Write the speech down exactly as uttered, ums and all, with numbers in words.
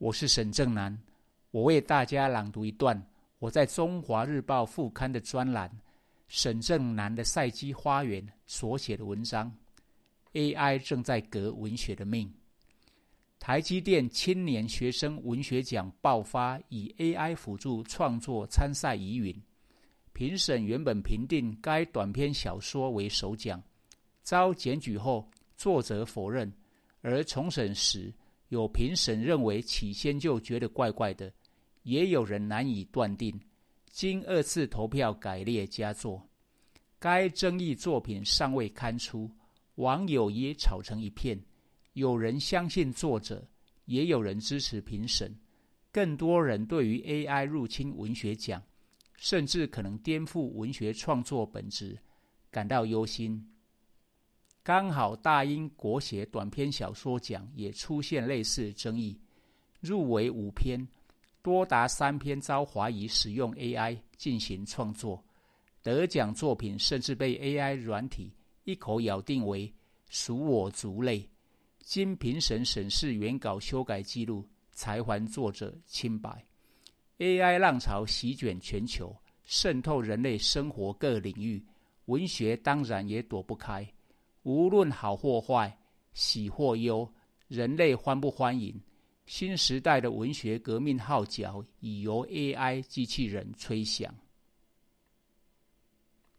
我是沈正南，我为大家朗读一段我在中华日报副刊的专栏沈正南的赛基花园所写的文章。 A I 正在革文学的命。台积电青年学生文学奖爆发以 A I 辅助创作参赛疑云，评审原本评定该短篇小说为首奖，遭检举后作者否认，而重审时有评审认为起先就觉得怪怪的，也有人难以断定，经二次投票改列佳作。该争议作品尚未刊出，网友也吵成一片，有人相信作者，也有人支持评审，更多人对于 A I 入侵文学奖，甚至可能颠覆文学创作本质感到忧心。刚好大英国写短篇小说奖也出现类似争议，入围五篇，多达三篇遭怀疑使用 A I 进行创作，得奖作品甚至被 A I 软体一口咬定为属我族类，经评审审视原稿修改记录，才还作者清白。 A I 浪潮席卷全球，渗透人类生活各领域，文学当然也躲不开。无论好或坏，喜或忧，人类欢不欢迎，新时代的文学革命号角已由 A I 机器人吹响。